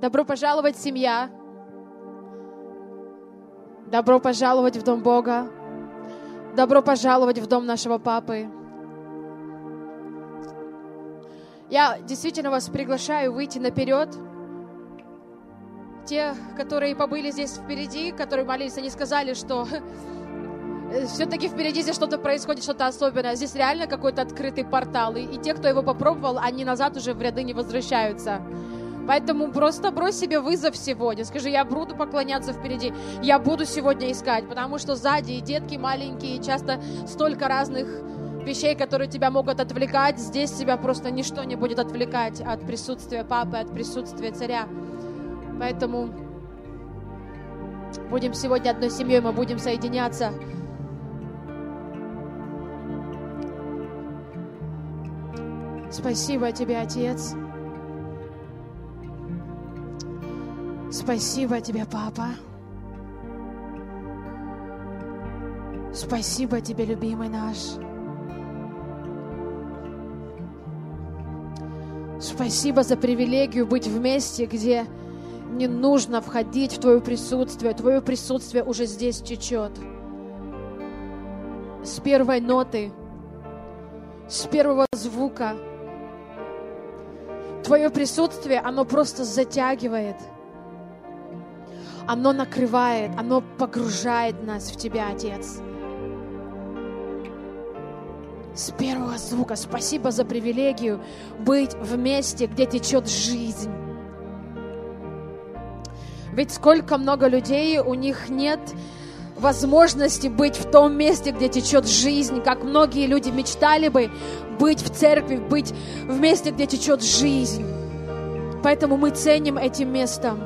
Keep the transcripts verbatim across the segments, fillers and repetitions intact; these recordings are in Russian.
Добро пожаловать, семья. Добро пожаловать в дом Бога. Добро пожаловать в дом нашего Папы. Я действительно вас приглашаю выйти наперед. Те, которые побыли здесь впереди, которые молились, они сказали, что все-таки впереди здесь что-то происходит, что-то особенное. Здесь реально какой-то открытый портал. И, и те, кто его попробовал, они назад уже в ряды не возвращаются. Поэтому просто брось себе вызов сегодня. Скажи, я буду поклоняться впереди. Я буду сегодня искать. Потому что сзади и детки маленькие, и часто столько разных вещей, которые тебя могут отвлекать. Здесь тебя просто ничто не будет отвлекать от присутствия Папы, от присутствия Царя. Поэтому будем сегодня одной семьей, мы будем соединяться. Спасибо тебе, Отец. Спасибо тебе, Папа. Спасибо тебе, любимый наш. Спасибо за привилегию быть в месте, где не нужно входить в Твое присутствие. Твое присутствие уже здесь течет. С первой ноты, с первого звука. Твое присутствие, оно просто затягивает. Оно накрывает, оно погружает нас в Тебя, Отец. С первого звука. Спасибо за привилегию быть в месте, где течет жизнь. Ведь сколько много людей, у них нет возможности быть в том месте, где течет жизнь, как многие люди мечтали бы быть в церкви, быть в месте, где течет жизнь. Поэтому мы ценим этим местом.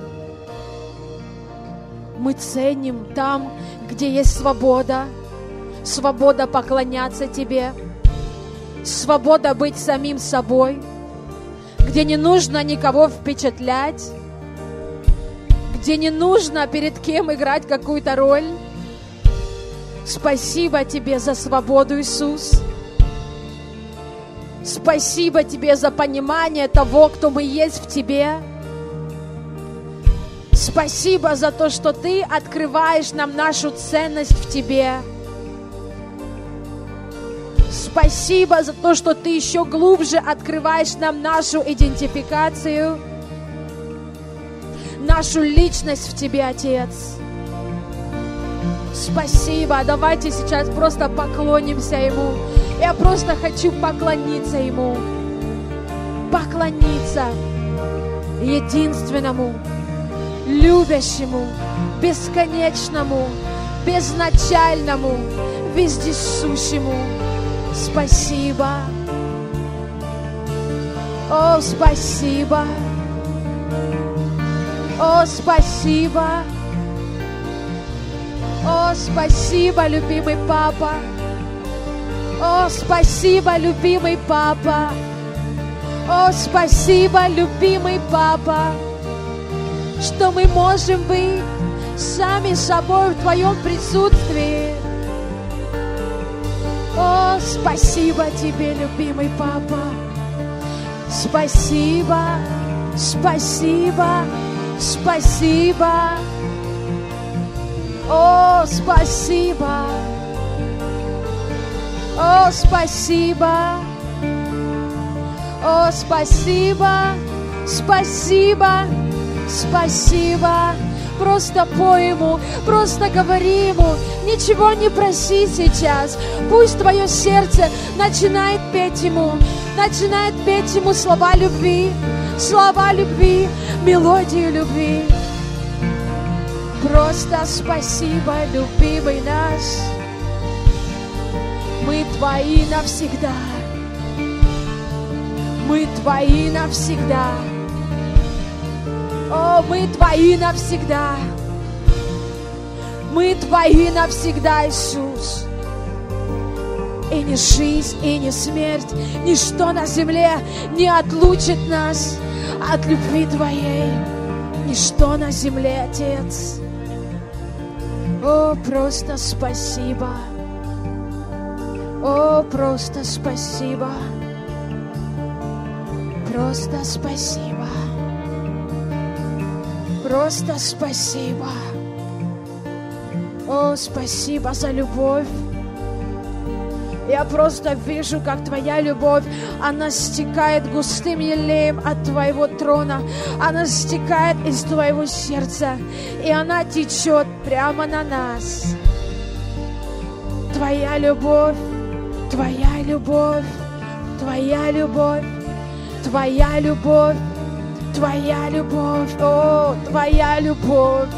Мы ценим там, где есть свобода, свобода поклоняться Тебе, свобода быть самим собой, где не нужно никого впечатлять, где не нужно перед кем играть какую-то роль. Спасибо Тебе за свободу, Иисус. Спасибо Тебе за понимание того, кто мы есть в Тебе. Спасибо за то, что Ты открываешь нам нашу ценность в Тебе. Спасибо за то, что Ты еще глубже открываешь нам нашу идентификацию, нашу личность в Тебе, Отец. Спасибо. Давайте сейчас просто поклонимся Ему. Я просто хочу поклониться Ему. Поклониться единственному, любящему, бесконечному, безначальному, вездесущему. Спасибо. О, спасибо. О, спасибо. О, спасибо, любимый Папа. О, спасибо, любимый Папа. О, спасибо, любимый Папа, что мы можем быть сами собой в Твоем присутствии. О, спасибо Тебе, любимый Папа. Спасибо, спасибо, спасибо. О, спасибо. О, спасибо. О, спасибо, спасибо, спасибо. Просто пой Ему, просто говори Ему, ничего не проси сейчас. Пусть твое сердце начинает петь Ему, начинает петь Ему слова любви, слова любви, мелодию любви. Просто спасибо, любимый наш. Мы Твои навсегда. Мы Твои навсегда. О, мы Твои навсегда. Мы Твои навсегда, Иисус. И ни жизнь, и ни смерть, ничто на земле не отлучит нас от любви Твоей. Ничто на земле, Отец. О, просто спасибо. О, просто спасибо. Просто спасибо. Просто спасибо. О, спасибо за любовь. Я просто вижу, как Твоя любовь, она стекает густым елеем от Твоего трона. Она стекает из Твоего сердца. И она течет прямо на нас. Твоя любовь, Твоя любовь, Твоя любовь, Твоя любовь, Твоя любовь, о, Твоя любовь.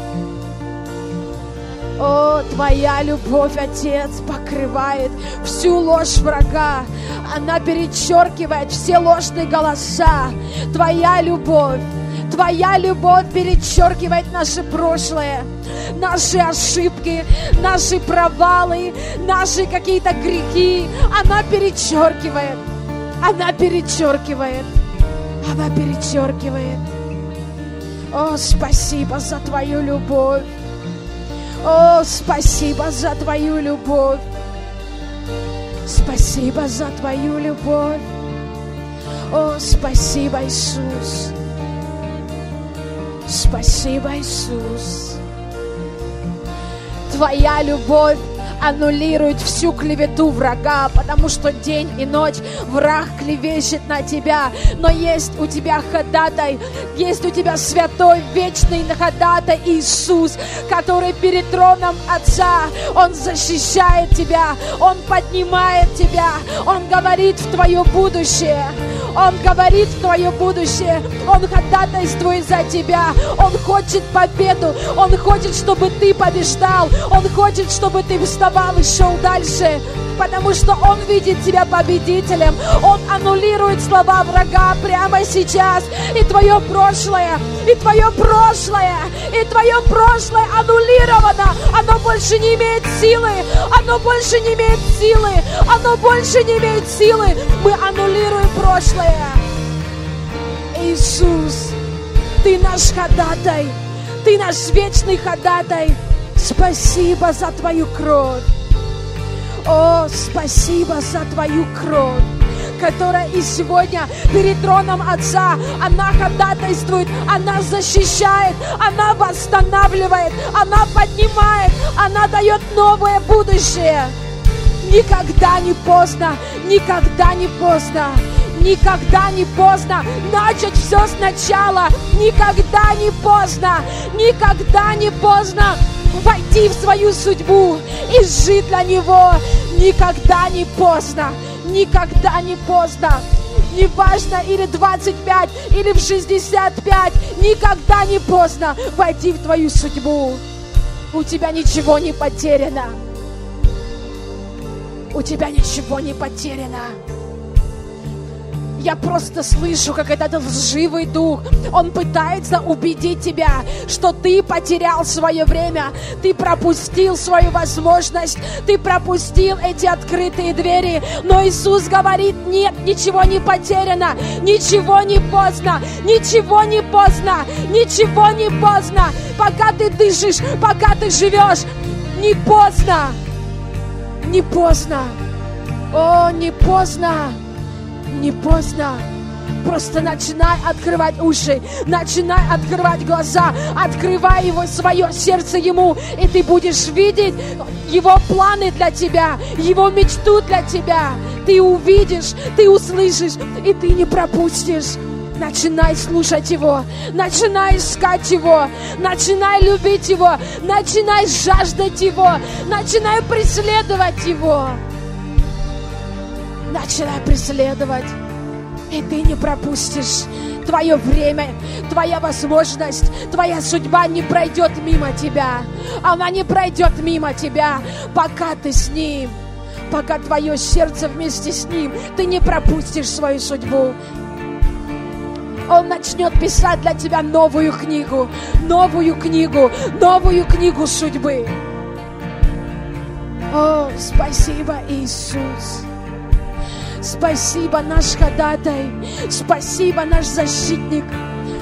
О, Твоя любовь, Отец, покрывает всю ложь врага. Она перечеркивает все ложные голоса. Твоя любовь, Твоя любовь перечеркивает наше прошлое, наши ошибки, наши провалы, наши какие-то грехи. Она перечеркивает, она перечеркивает, она перечеркивает. О, спасибо за Твою любовь. О, спасибо за Твою любовь. Спасибо за Твою любовь. О, спасибо, Иисус. Спасибо, Иисус. Твоя любовь аннулирует всю клевету врага, потому что день и ночь враг клевещет на тебя. Но есть у тебя ходатай, есть у тебя святой, вечный ходатай Иисус, который перед троном Отца, Он защищает тебя, Он поднимает тебя, Он говорит в твое будущее. Он говорит в твое будущее. Он ходатайствует за тебя. Он хочет победу. Он хочет, чтобы ты побеждал. Он хочет, чтобы ты вставал и шел дальше. Потому что Он видит тебя победителем. Он аннулирует слова врага прямо сейчас. И твое прошлое, и твое прошлое, и твое прошлое аннулировано. Оно больше не имеет силы. Оно больше не имеет силы. Оно больше не имеет силы. Мы аннулируем прошлое. Иисус, Ты наш ходатай. Ты наш вечный ходатай. Спасибо за Твою кровь. О, спасибо за Твою кровь, которая и сегодня перед троном Отца, она ходатайствует, она защищает, она восстанавливает, она поднимает, она дает новое будущее. Никогда не поздно, никогда не поздно, никогда не поздно начать все сначала, никогда не поздно, никогда не поздно войти в свою судьбу и жить для Него. Никогда не поздно, никогда не поздно. Неважно, или двадцать пять, или в шестьдесят пять, никогда не поздно войти в твою судьбу. У тебя ничего не потеряно. У тебя ничего не потеряно. Я просто слышу, как этот лживый дух, он пытается убедить тебя, что ты потерял свое время, ты пропустил свою возможность, ты пропустил эти открытые двери. Но Иисус говорит: нет, ничего не потеряно, ничего не поздно, ничего не поздно, ничего не поздно. Пока ты дышишь, пока ты живешь, не поздно, не поздно, о, не поздно. Не поздно. Просто начинай открывать уши, начинай открывать глаза, открывай его, свое сердце Ему, и ты будешь видеть Его планы для тебя, Его мечту для тебя. Ты увидишь, ты услышишь, и ты не пропустишь. Начинай слушать Его, начинай искать Его, начинай любить Его, начинай жаждать Его, начинай преследовать Его. Начинай преследовать, и ты не пропустишь. Твое время, твоя возможность, твоя судьба не пройдет мимо тебя. Она не пройдет мимо тебя, пока ты с Ним, пока твое сердце вместе с Ним. Ты не пропустишь свою судьбу. Он начнет писать для тебя новую книгу, новую книгу, новую книгу судьбы. О, спасибо, Иисус. Спасибо, наш ходатай. Спасибо, наш защитник.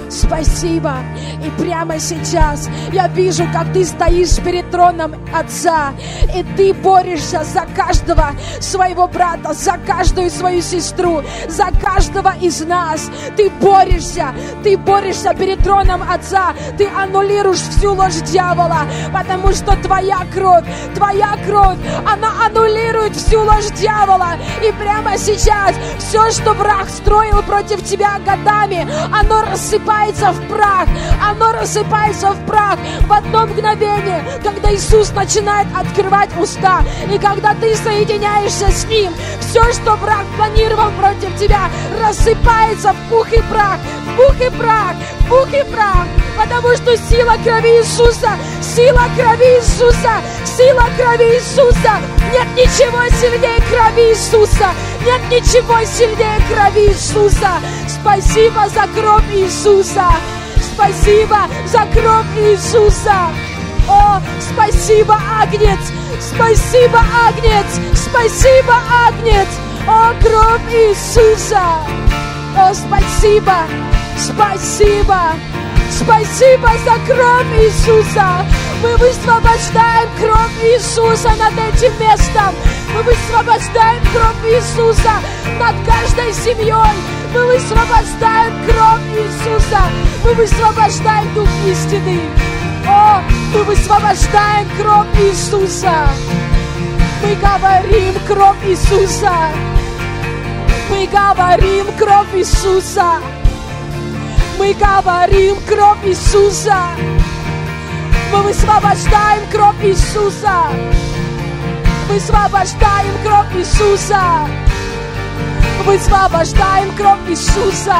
Спасибо. И прямо сейчас я вижу, как ты стоишь перед троном Отца, и ты борешься за каждого своего брата, за каждую свою сестру, за каждого из нас. Ты борешься, ты борешься перед троном Отца, ты аннулируешь всю ложь дьявола, потому что твоя кровь, твоя кровь, она аннулирует всю ложь дьявола. И прямо сейчас все, что враг строил против тебя годами, оно рассыпается в прах, оно рассыпается в прах в одно мгновение, когда Иисус начинает открывать уста, и когда ты соединяешься с Ним, все, что враг планировал против тебя, рассыпается в пух и прах, в пух и прах, в пух и прах, потому что сила крови Иисуса, сила крови Иисуса, сила крови Иисуса, нет ничего сильнее крови Иисуса, нет ничего сильнее крови Иисуса. Спасибо за кровь Иисуса, спасибо за кровь Иисуса. О, спасибо, Агнец, спасибо, Агнец, спасибо, Агнец. О, кровь Иисуса. О, спасибо, спасибо, спасибо за кровь Иисуса. Мы высвобождаем кровь Иисуса над этим местом. Мы высвобождаем кровь Иисуса над каждой семьей. Мы высвобождаем кровь Иисуса. Мы высвобождаем Дух истины. О, мы высвобождаем кровь Иисуса. Мы говорим кровь Иисуса. Мы говорим кровь Иисуса. Мы говорим кровь Иисуса. Мы высвобождаем кровь Иисуса. Высвобождаем кровь Иисуса. Высвобождаем кровь Иисуса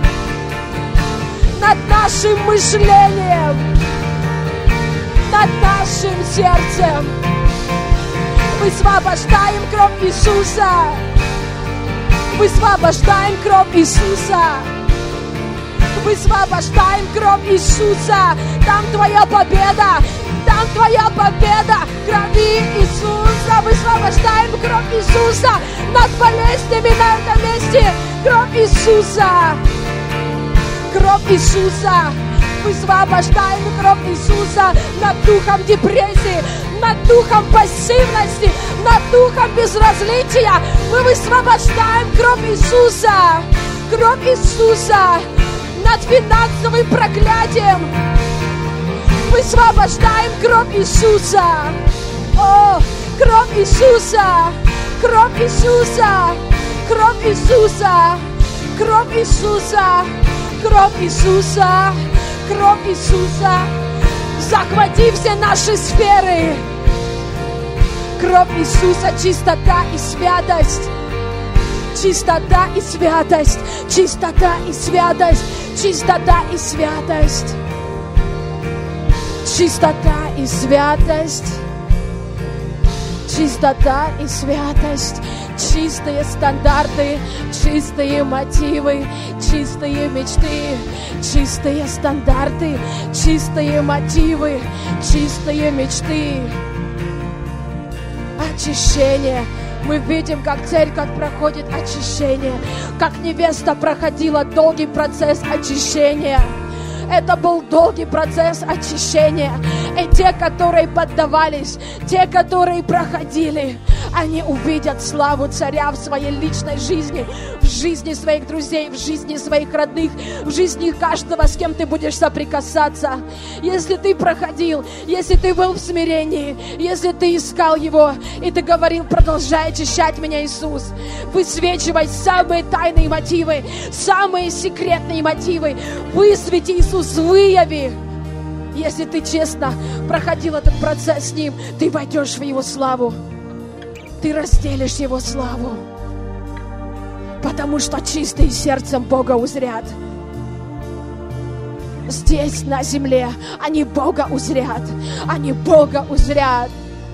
над нашим мышлением, над нашим сердцем. Высвобождаем кровь Иисуса. Высвобождаем кровь Иисуса. Высвобождаем кровь Иисуса. Там твоя победа. Там твоя победа. Крови Иисуса. Высвобождаем кровь Иисуса над болезнями на этом месте. Кровь Иисуса. Кровь Иисуса. Высвобождаем кровь Иисуса над духом депрессии, над духом пассивности, над духом безразличия. Мы высвобождаем кровь Иисуса. Кровь Иисуса над финансовым проклятием. Высвобождаем кровь Иисуса. О, кровь Иисуса. Кровь Иисуса. Кровь Иисуса. Кровь Иисуса. Кровь Иисуса. Кровь Иисуса. Захвати все наши сферы. Кровь Иисуса, чистота и святость. Чистота и святость. Чистота и святость. Чистота и святость. Чистота и святость. Чистота и святость. Чистые стандарты, чистые мотивы, чистые мечты, чистые стандарты, чистые мотивы, чистые мечты. Очищение. Мы видим, как церковь проходит очищение, как невеста проходила долгий процесс очищения. Это был долгий процесс очищения. И те, которые поддавались, те, которые проходили, они увидят славу царя в своей личной жизни, в жизни своих друзей, в жизни своих родных, в жизни каждого, с кем ты будешь соприкасаться. Если ты проходил, если ты был в смирении, если ты искал Его, и ты говорил: продолжай очищать меня, Иисус, высвечивай самые тайные мотивы, самые секретные мотивы, высвети, Иисус, выяви. Если ты честно проходил этот процесс с Ним, ты войдешь в Его славу. Ты разделишь Его славу. Потому что чистые сердцем Бога узрят. Здесь, на земле, они Бога узрят. Они Бога узрят.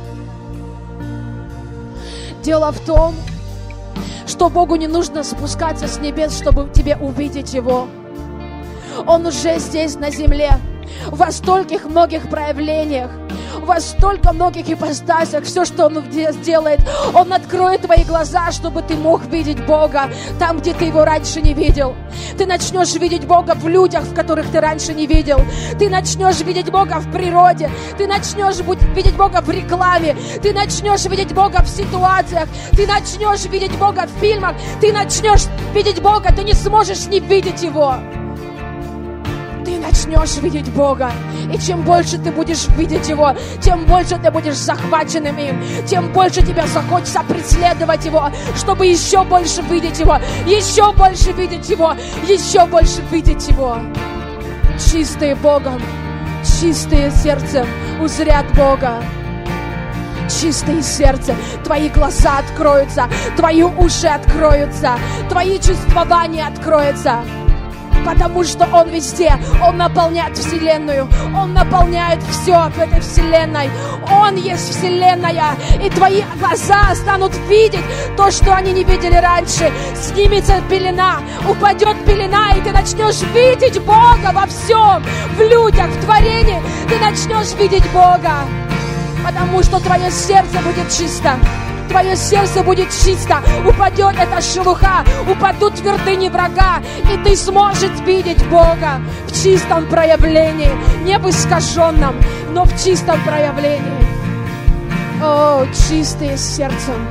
Дело в том, что Богу не нужно спускаться с небес, чтобы тебе увидеть Его. Он уже здесь, на земле. во стольких многих проявлениях, во столько многих ипостасях. Все, что Он сделает, Он откроет твои глаза, чтобы ты мог видеть Бога там, где ты Его раньше не видел. Ты начнешь видеть Бога в людях, в которых ты раньше не видел. Ты начнешь видеть Бога в природе. Ты начнешь видеть Бога в рекламе. Ты начнешь видеть Бога в ситуациях. Ты начнешь видеть Бога в фильмах. Ты начнешь видеть Бога. Ты не сможешь не видеть Его. Ты начнешь видеть Бога. И чем больше ты будешь видеть Его, тем больше ты будешь захваченным им, тем больше тебе захочется преследовать Его, чтобы еще больше видеть Его, еще больше видеть Его, еще больше видеть Его. Чистые Богом, чистые сердцем узрят Бога. Чистые сердце, твои глаза откроются, твои уши откроются, твои чувствования откроются. Потому что Он везде, Он наполняет вселенную, Он наполняет все в этой вселенной. Он есть вселенная, и твои глаза станут видеть то, что они не видели раньше. Снимется пелена, упадет пелена, и ты начнешь видеть Бога во всем, в людях, в творении. Ты начнешь видеть Бога, потому что твое сердце будет чисто. Твое сердце будет чисто, упадет эта шелуха, упадут твердыни врага, и ты сможешь видеть Бога в чистом проявлении, не в искаженном, но в чистом проявлении. О, чистые сердцем,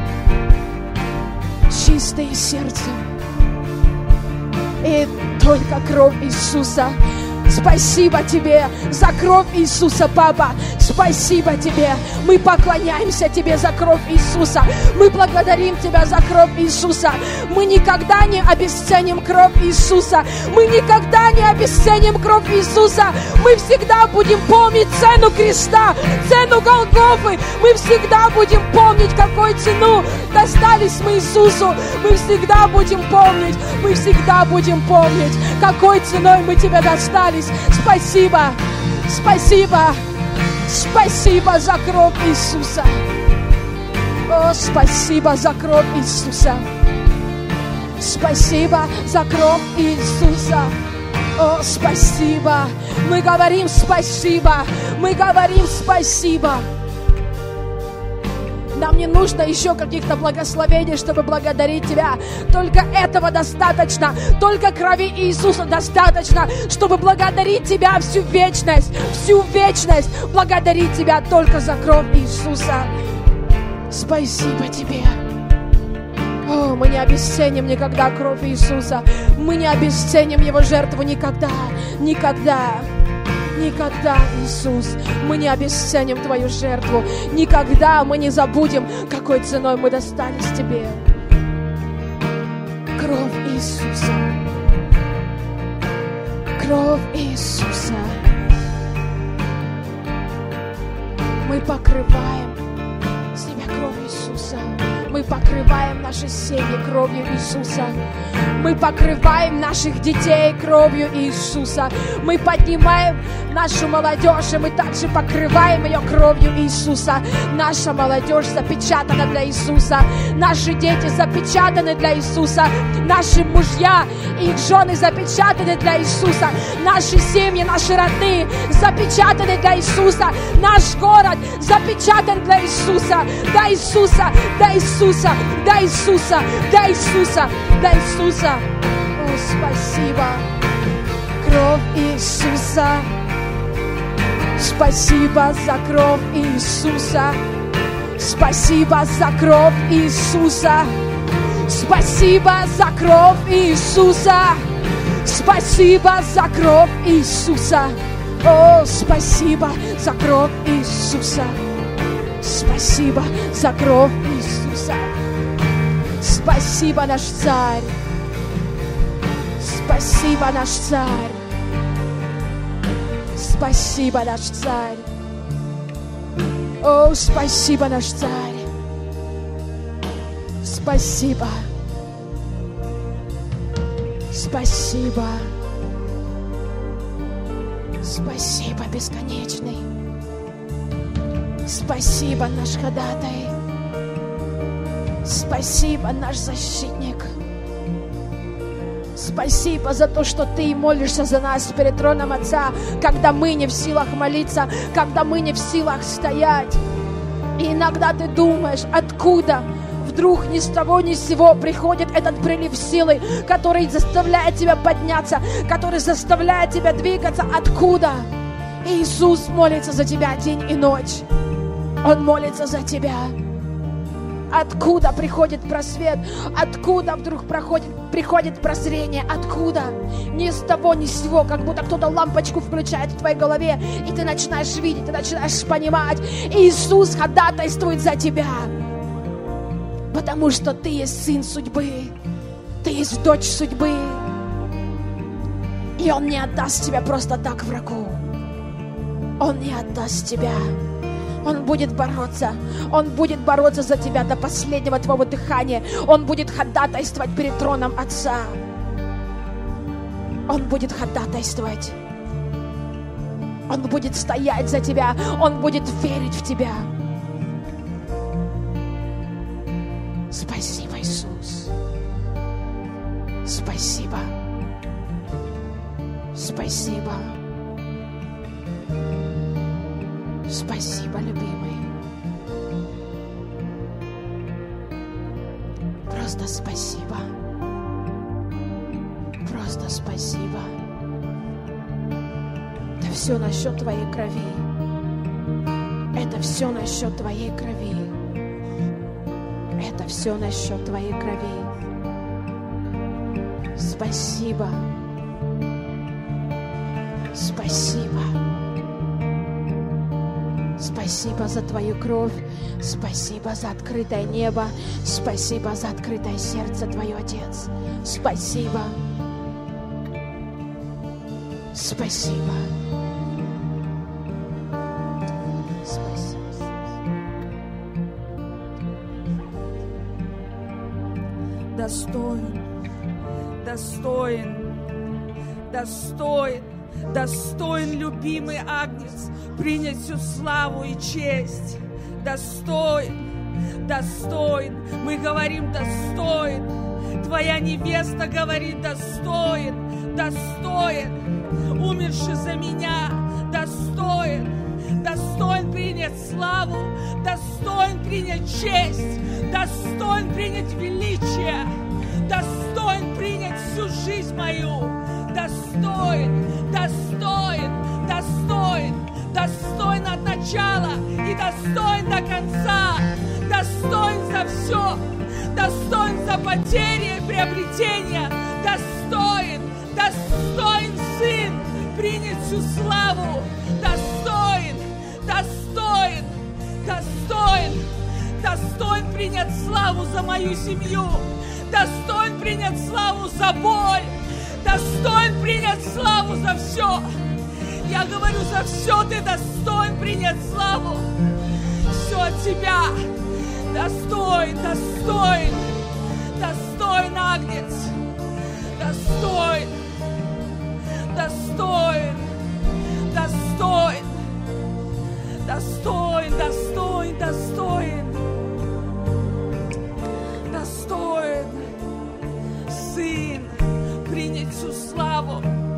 чистые сердцем, и только кровь Иисуса. Спасибо Тебе за кровь Иисуса, Папа. Спасибо Тебе. Мы поклоняемся Тебе за кровь Иисуса. Мы благодарим Тебя за кровь Иисуса. Мы никогда не обесценим кровь Иисуса. Мы никогда не обесценим кровь Иисуса. Мы всегда будем помнить цену креста, цену Голгофы. Мы всегда будем помнить, какую цену достались мы Иисусу. Мы всегда будем помнить, мы всегда будем помнить, какой ценой мы Тебя достались. Спасибо, спасибо, спасибо за кровь Иисуса. О, спасибо за кровь Иисуса. Спасибо за кровь Иисуса. О, спасибо. Мы говорим спасибо. Мы говорим спасибо. Нам не нужно еще каких-то благословений, чтобы благодарить Тебя. Только этого достаточно. Только крови Иисуса достаточно, чтобы благодарить Тебя всю вечность. Всю вечность благодарить Тебя только за кровь Иисуса. Спасибо Тебе. О, мы не обесценим никогда кровь Иисуса. Мы не обесценим Его жертву никогда. Никогда. Никогда, Иисус, мы не обесценим Твою жертву. Никогда мы не забудем, какой ценой мы достались Тебе. Кровь Иисуса. Кровь Иисуса. Мы покрываем себя кровью Иисуса. Мы покрываем наши семьи кровью Иисуса. Мы покрываем наших детей кровью Иисуса. Мы поднимаем нашу молодежь, и мы также покрываем ее кровью Иисуса. Наша молодежь запечатана для Иисуса. Наши дети запечатаны для Иисуса. Наши мужья и их жены запечатаны для Иисуса. Наши семьи, наши родные запечатаны для Иисуса. Наш город запечатан для Иисуса. Для Иисуса, для Иисуса, для Иисуса, для Иисуса, для Иисуса. О, спасибо. Кровь Иисуса. Спасибо за кровь Иисуса. Спасибо за кровь Иисуса. Спасибо за кровь Иисуса. Спасибо за кровь Иисуса. О, спасибо за кровь Иисуса. Спасибо за кровь Иисуса. Спасибо, наш Царь. Спасибо, наш Царь. Спасибо, наш Царь. О, спасибо, наш Царь. Спасибо. Спасибо. Спасибо, бесконечный. Спасибо, наш ходатай. Спасибо, наш защитник. Спасибо за то, что Ты молишься за нас перед троном Отца, когда мы не в силах молиться, когда мы не в силах стоять. И иногда ты думаешь, откуда вдруг ни с того ни с сего приходит этот прилив силы, который заставляет тебя подняться, который заставляет тебя двигаться. Откуда? Иисус молится за тебя день и ночь. Он молится за тебя. Откуда приходит просвет? Откуда вдруг проходит, приходит прозрение? Откуда? Ни с того, ни с сего, как будто кто-то лампочку включает в твоей голове, и ты начинаешь видеть, ты начинаешь понимать. Иисус ходатайствует за тебя, потому что ты есть сын судьбы, ты есть дочь судьбы, и Он не отдаст тебя просто так врагу. Он не отдаст тебя. Он будет бороться. Он будет бороться за тебя до последнего твоего дыхания. Он будет ходатайствовать перед троном Отца. Он будет ходатайствовать. Он будет стоять за тебя. Он будет верить в тебя. Спасибо, Иисус. Спасибо. Спасибо. Спасибо, любимый. Просто спасибо. Просто спасибо. Это все насчет твоей крови. Это все насчет твоей крови. Это все насчет твоей крови. Спасибо. Спасибо. Спасибо за Твою кровь, спасибо за открытое небо, спасибо за открытое сердце Твое, Отец. Спасибо. Спасибо. Спасибо. Достоин, достоин, достоин. Достоин, любимый Агнец, принять всю славу и честь. Достоин, достоин. Мы говорим достоин. Твоя невеста говорит достоин, достоин. Умерший за меня, достоин. Достоин принять славу, достоин принять честь, достоин принять величие, достоин принять всю жизнь мою. Достоин, достоин, достоин, достоин от начала и достоин до конца, достоин за все, достоин за потери и приобретения, достоин, достоин Сын принять всю славу, достоин, достоин, достоин, достоин принять славу за мою семью, достоин принять славу за боль, достоин принять славу за все. Я говорю, за все ты достоин принять славу. Все от тебя. Достоин, достоин, достоин, Агнец. Достоин, достоин, достоин, достоин, достоин, достоин, достоин, Сын, принять всу славу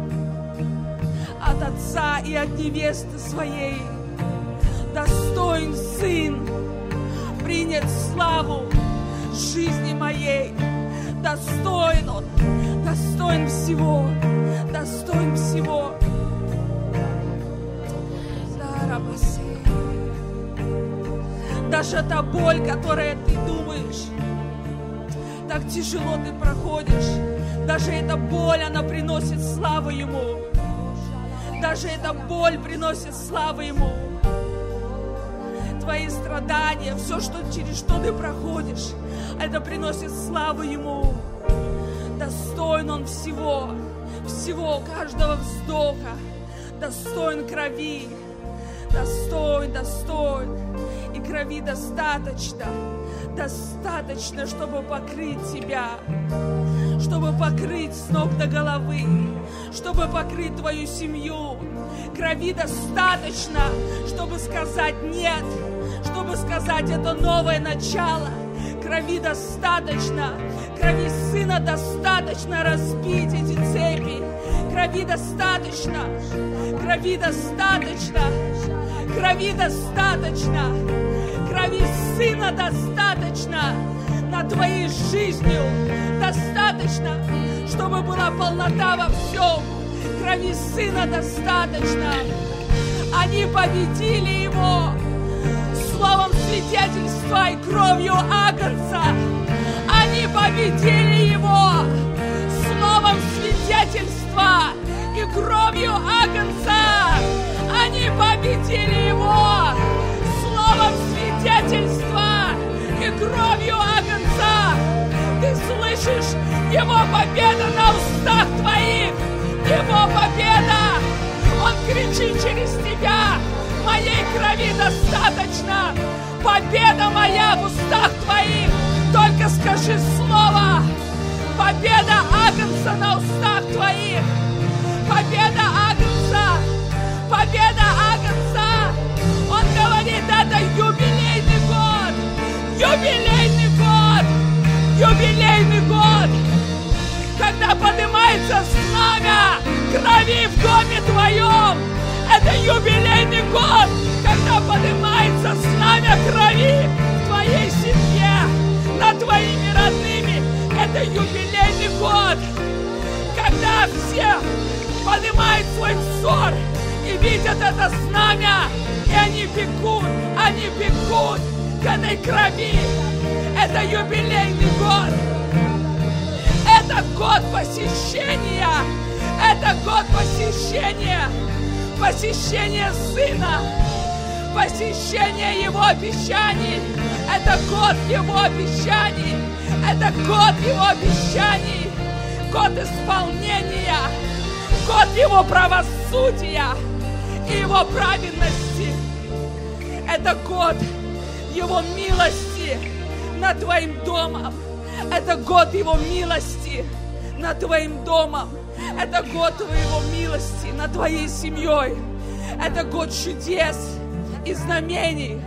от Отца и от невесты своей. Достоин Сын принять славу жизни моей. Достоин Он, достоин всего, достоин всего. Даже та боль, которая ты думаешь, так тяжело ты проходишь, даже эта боль, она приносит славу Ему. Даже эта боль приносит славу Ему. Твои страдания, все, что, через что ты проходишь, это приносит славу Ему. Достоин Он всего, всего, каждого вздоха. Достоин крови, достоин, достоин. И крови достаточно, достаточно, чтобы покрыть тебя, чтобы покрыть с ног до головы, чтобы покрыть твою семью. Крови достаточно, чтобы сказать нет, чтобы сказать это новое начало. Крови достаточно. Крови Сына достаточно разбить эти цепи. Крови достаточно. Крови достаточно. Крови достаточно. Крови Сына достаточно над твоей жизнью. Достаточно, чтобы была полнота во всем. Крови Сына достаточно. Они победили Его словом свидетельства и кровью Агнца. Они победили Его словом свидетельства и кровью Агнца. Они победили Его словом свидетельства и кровью Агнца. Ты слышишь? Его победа на устах твоих. Его победа. Он кричит через тебя: моей крови достаточно. Победа моя в устах твоих. Только скажи слово. Победа Агнца на устах твоих. Победа Агнца. Победа Агнца. Он говорит, это юбилейный год. Юбилейный год. Юбилейный год. Когда поднимается знамя крови в доме твоем. Это юбилейный год, когда поднимается знамя крови в твоей семье, над твоими родными. Это юбилейный год, когда все поднимают свой взор и видят это знамя, и они бегут, они бегут к этой крови. Это юбилейный год. Это год посещения. Это год посещения. Посещение Сына, посещение Его обещаний. Это год Его обещаний. Это год Его обещаний. Год исполнения. Год Его правосудия и Его праведности. Это год Его милости над твоим домом. Это год Его милости над твоим домом. Это год Его милости над твоей семьей. Это год чудес и знамений.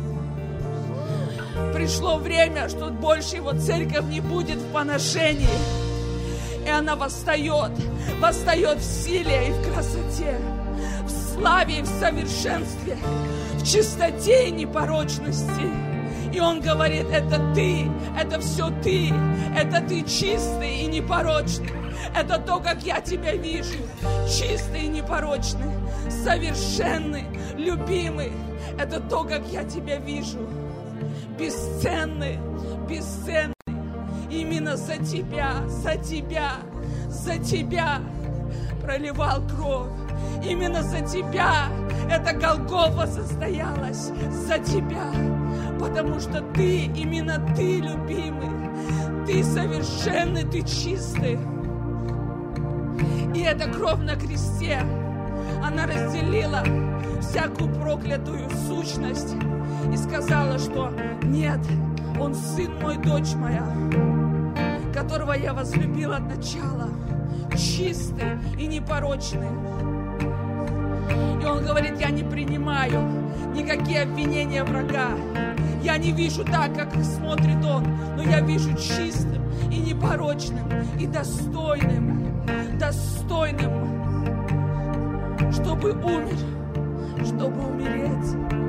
Пришло время, что больше Его церковь не будет в поношении. И она восстает. Восстает в силе и в красоте, в славе и в совершенстве, в чистоте и непорочности. И Он говорит, это ты, это все ты, это ты чистый и непорочный. Это то, как я тебя вижу, чистый и непорочный, совершенный, любимый. Это то, как я тебя вижу, бесценный, бесценный. Именно за тебя, за тебя, за тебя проливал кровь. Именно за тебя эта Голгофа состоялась, за тебя. Потому что ты, именно ты, любимый, ты совершенный, ты чистый. И эта кровь на кресте, она разделила всякую проклятую сущность и сказала, что нет, он сын мой, дочь моя, которого я возлюбила от начала, чистый и непорочный. И он говорит, я не принимаю никакие обвинения врага. Я не вижу так, как смотрит он, но я вижу чистым и непорочным, и достойным, достойным, чтобы умер, чтобы умереть.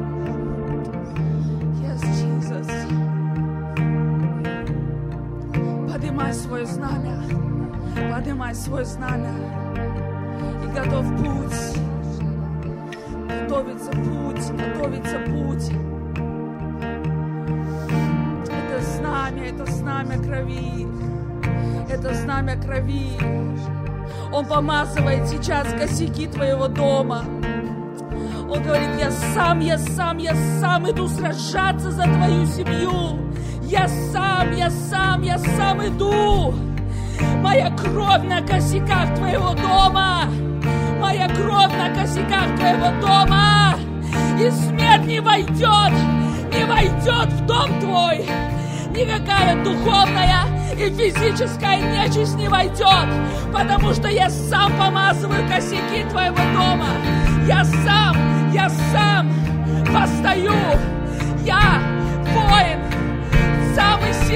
Yes, Jesus. Поднимай свое знамя, поднимай свое знамя, и готов путь, готовится путь, готовится путь. Знамя, это знамя крови, это знамя крови. Он помазывает сейчас косяки твоего дома. Он говорит, я сам, я сам, я сам иду сражаться за твою семью. Я сам, я сам, я сам иду. Моя кровь на косяках твоего дома. Моя кровь на косяках твоего дома. И смерть не войдет, не войдет в дом твой. Никакая духовная и физическая нечисть не войдет, потому что я сам помазываю косяки твоего дома. Я сам, я сам восстаю. Я воин, самый сильный.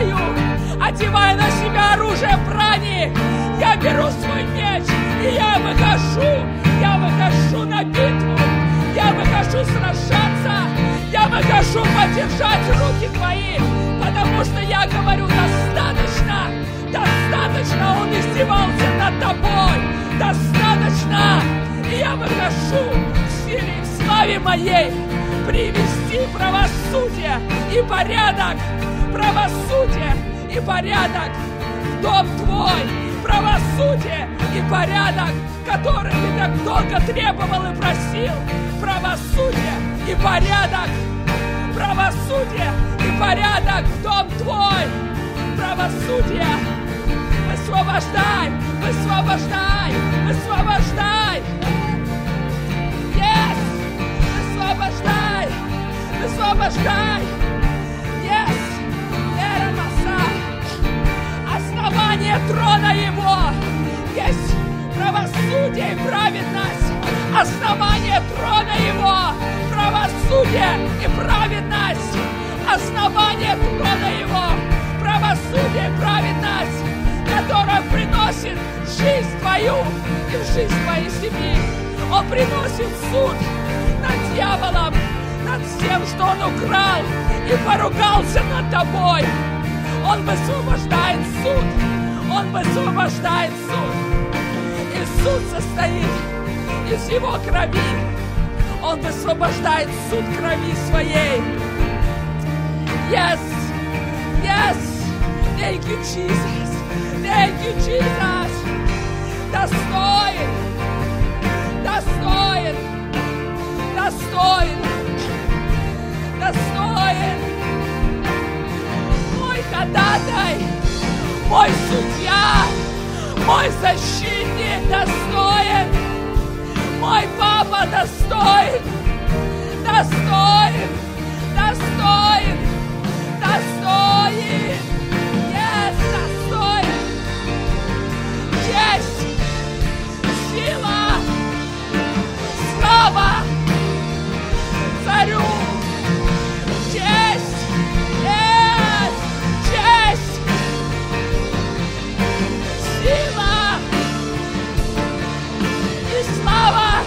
стою, одеваю на себя оружие брани. Я беру свой меч, и я выхожу, я выхожу на битву, я выхожу сражаться, я выхожу поддержать руки Твои, потому что я говорю, достаточно, достаточно, он издевался над Тобой, достаточно, и я выхожу в силе и в славе моей привести правосудие и порядок, правосудие и порядок в дом Твой, правосудие и порядок, который Ты так долго требовал и просил, правосудие и порядок, правосудие и порядок в дом Твой, правосудие, высвобождай, высвобождай, высвобождай, yes, высвобождай, высвобождай, yes, эрамаса, основание трона Его есть правосудие и праведность, основание трона Его, правосудие и праведность, основание трона Его, правосудие и праведность, которая приносит жизнь Твою и жизнь Твоей семьи. Он приносит суд над дьяволом, над всем, что он украл и поругался над Тобой. Он высвобождает суд, Он высвобождает суд. И суд состоит из Его крови. Он высвобождает суд крови Своей. Yes, yes, thank you, Jesus, thank you, Jesus. Достоин, достоин, достоин, достоин. Мой ходатай, мой судья, мой защитник достоин, мой папа достоин, достоин, достоин, достоин, yes, достоин, честь, сила, слава царю, честь, yes, честь, сила и слава.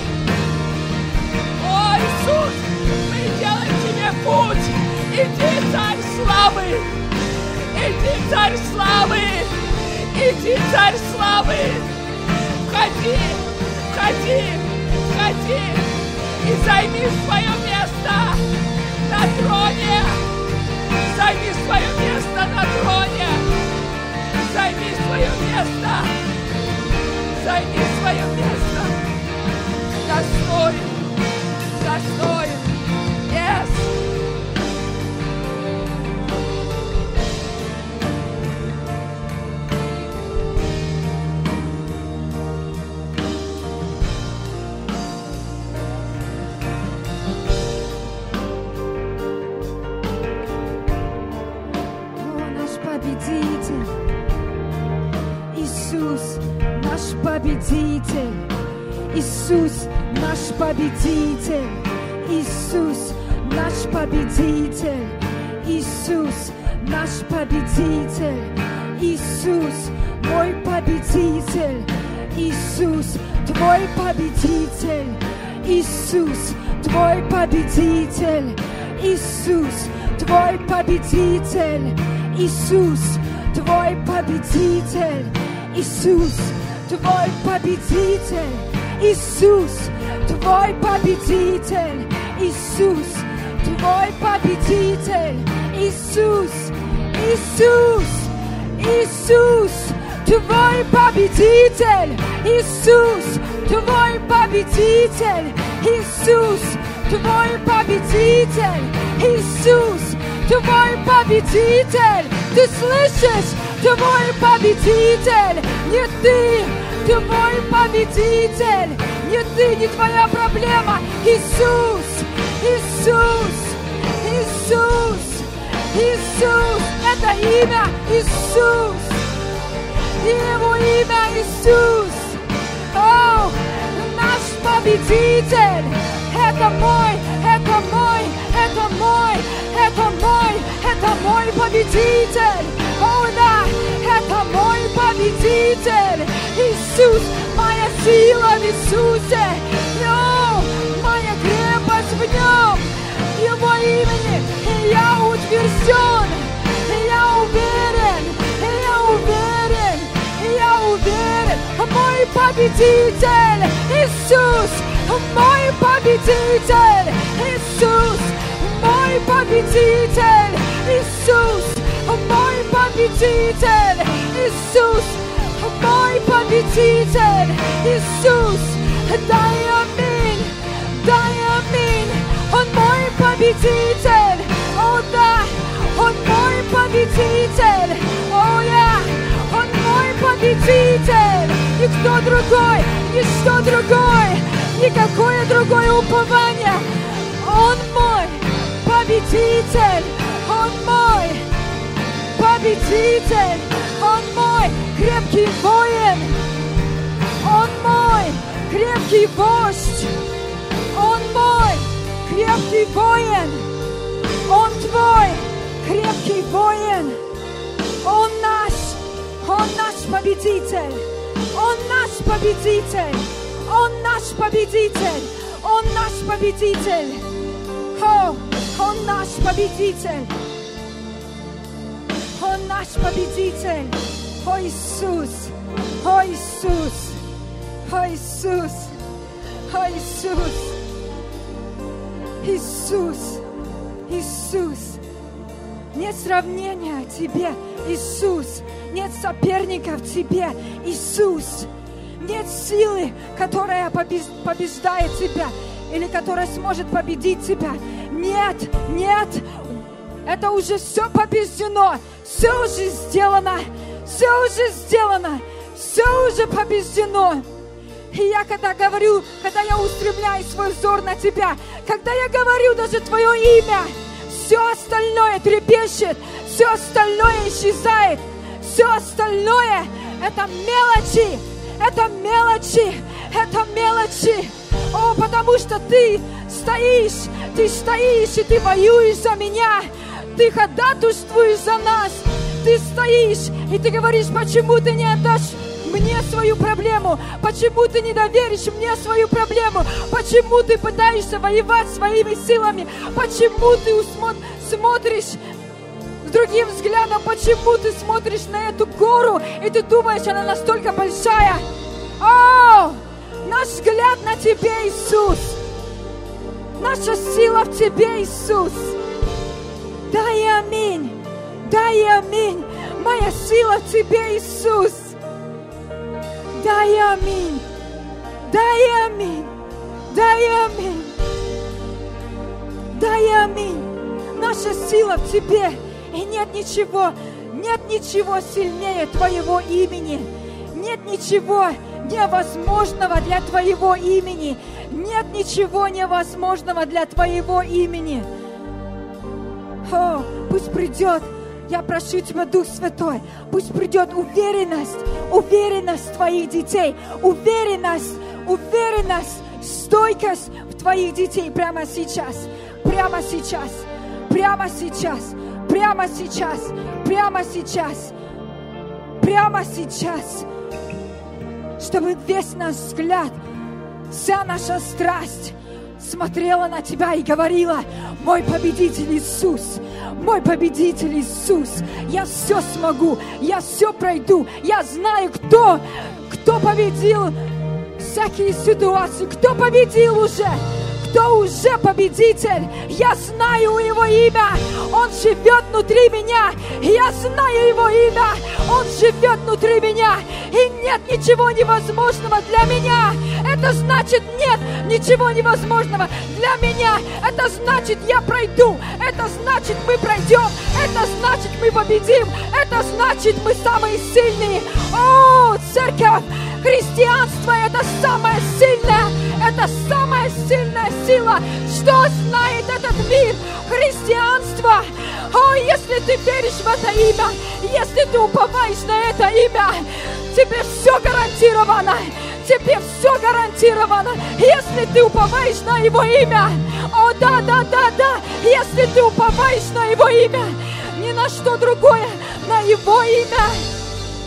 О, Иисус, мы делаем Тебе путь. Иди, Царь славы, иди, Царь славы, иди, Царь славы. Входи, входи, входи и займи свое место на троне. Займи свое место на троне. Займи свое место. Займи свое место. Достоин, достоин. Yes. Победитель, Иисус, наш победитель, Иисус, наш победитель, Иисус, наш победитель, Иисус, наш победитель, Иисус, мой победитель, Иисус, Твой победитель, Иисус, Твой победитель, Иисус, Твой победитель, Иисус, Твой победитель, Иисус, Твой победитель, Иисус, Твой победитель, Иисус, Твой победитель, Иисус, Иисус, Иисус, Твой победитель, Иисус, Твой победитель, Иисус, Твой победитель, Иисус, Твой победитель, Ты слышишь? Твой победитель, не ты, Твой победитель, не ты, не твоя проблема, Иисус, Иисус, Иисус, Иисус, это имя Иисус, и Его имя Иисус, о, наш победитель, это мой, это мой, это мой, это мой, это мой победитель, Иисус, моя сила в Иисусе, О, моя крепость в Нем, Его имени, и я утвержден, и я уверен, и я уверен, и я уверен, мой победитель Иисус, мой победитель Иисус, мой победитель Иисус, мой победитель Иисус, мой победитель Иисус, дай аминь, дай аминь, Он мой победитель, о да, Он мой победитель, о я, Он мой победитель, никто другой, ничто другое, никакое другое упование, Он мой победитель, Он мой победитель, Он мой крепкий воин, Он мой крепкий вождь, Он мой крепкий воин, Он твой крепкий воин, Он наш, Он наш победитель, Он наш победитель, Он наш победитель, Он наш победитель, О, Он наш победитель, Он наш победитель, о Иисус, о Иисус, о Иисус, о Иисус, Иисус, Иисус, нет сравнения Тебе, Иисус, нет соперника в Тебе, Иисус, нет силы, которая побеждает Тебя или которая сможет победить Тебя, нет, нет, это уже все побеждено, все уже сделано, все уже сделано, все уже побеждено. И я когда говорю, когда я устремляю свой взор на Тебя, когда я говорю даже Твое имя, все остальное трепещет, все остальное исчезает, все остальное это мелочи, это мелочи, это мелочи. О, потому что Ты стоишь, Ты стоишь и Ты воюешь за меня, Ты ходатайствуешь за нас, Ты стоишь и Ты говоришь, почему Ты не отдашь мне свою проблему, почему Ты не доверишь мне свою проблему, почему Ты пытаешься воевать своими силами, почему Ты смотришь с другим взглядом, почему Ты смотришь на эту гору и Ты думаешь, она настолько большая. О, наш взгляд на Тебе, Иисус, наша сила в Тебе, Иисус. Дай аминь, дай аминь, моя сила в Тебе, Иисус. Дай аминь, дай аминь, дай аминь, дай аминь. Наша сила в Тебе, и нет ничего, нет ничего сильнее Твоего имени, нет ничего невозможного для Твоего имени, нет ничего невозможного для Твоего имени. О, пусть придет, я прошу Тебя, Дух Святой, пусть придет уверенность, уверенность Твоих детей, уверенность, уверенность, стойкость в Твоих детей прямо сейчас, прямо сейчас, прямо сейчас, прямо сейчас, прямо сейчас, прямо сейчас, чтобы весь наш взгляд, вся наша страсть смотрела на Тебя и говорила: мой победитель Иисус, мой победитель Иисус, я все смогу, я все пройду, я знаю, кто, кто победил всякие ситуации, кто победил уже, кто уже победитель, я знаю Его имя, Он живет внутри меня, я знаю Его имя, Он живет внутри меня, и нет ничего невозможного для меня. Это значит, нет ничего невозможного для меня. Это значит, я пройду. Это значит, мы пройдем. Это значит, мы победим. Это значит, мы самые сильные. О, церковь, христианство — это самое сильное. Это самая сильная сила, что знает этот мир. Христианство. О, если ты веришь в это имя, если ты уповаешь на это имя, тебе все гарантировано. Тебе все гарантировано, если ты уповаешь на Его имя. О, да, да, да, да. Если ты уповаешь на Его имя, ни на что другое, на Его имя.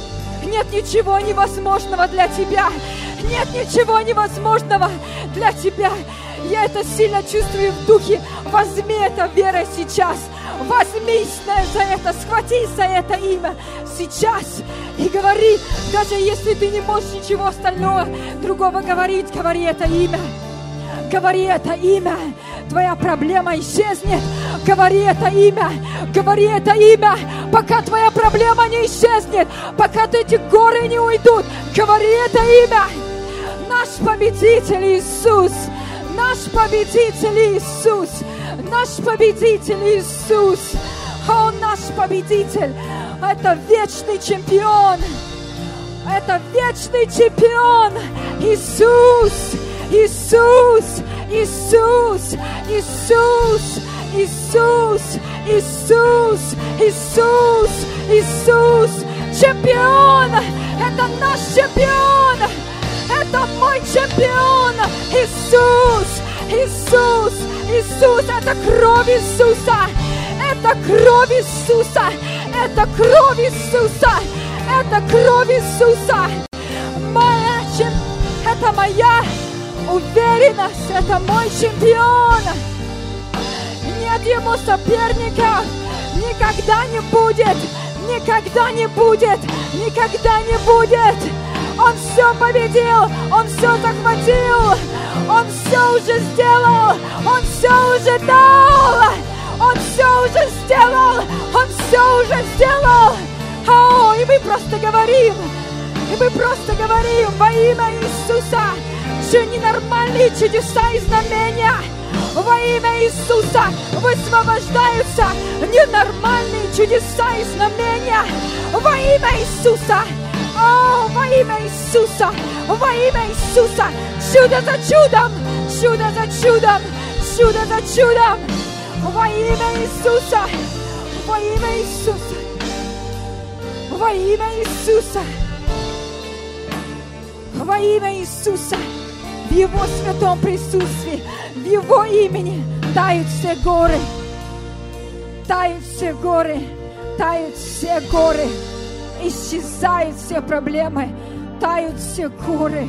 Нет ничего невозможного для Тебя. Нет ничего невозможного для Тебя. Я это сильно чувствую в духе. Возьми это верой сейчас. Возьмись за это, схватись за это имя сейчас и говори, даже если ты не можешь ничего остального другого говорить, говори это имя. Говори это имя. Твоя проблема исчезнет. Говори это имя. Говори это имя. Пока твоя проблема не исчезнет. Пока эти горы не уйдут. Говори это имя. Наш победитель Иисус. Наш победитель Иисус. Наш победитель Иисус. Он наш победитель. Это вечный чемпион. Это вечный чемпион. Иисус. Иисус, Иисус, Иисус, Иисус, Иисус, Иисус, Иисус, чемпион, это наш чемпион, это мой чемпион, Иисус, Иисус, Иисус, это кровь Иисуса, это кровь Иисуса, это кровь Иисуса, это кровь Иисуса, моя чемпион, это моя уверенность, это мой чемпион. Нет ему соперников, никогда не будет, никогда не будет, никогда не будет. Он все победил, он все захватил, он все уже сделал, он все уже дал, он все уже сделал, он все уже сделал. О, и мы просто говорим, и мы просто говорим во имя Иисуса. Все ненормальные чудеса и знамения во имя Иисуса высвобождаются. Ненормальные чудеса и знамения во имя Иисуса. О, во имя Иисуса, во имя Иисуса. Чудо за чудом, чудо за чудом, чудо за чудом. Во имя Иисуса, во имя Иисуса, во имя Иисуса, во имя Иисуса. В Его святом присутствии, в Его имени тают все горы, тают все горы, тают все горы, исчезают все проблемы, тают все горы.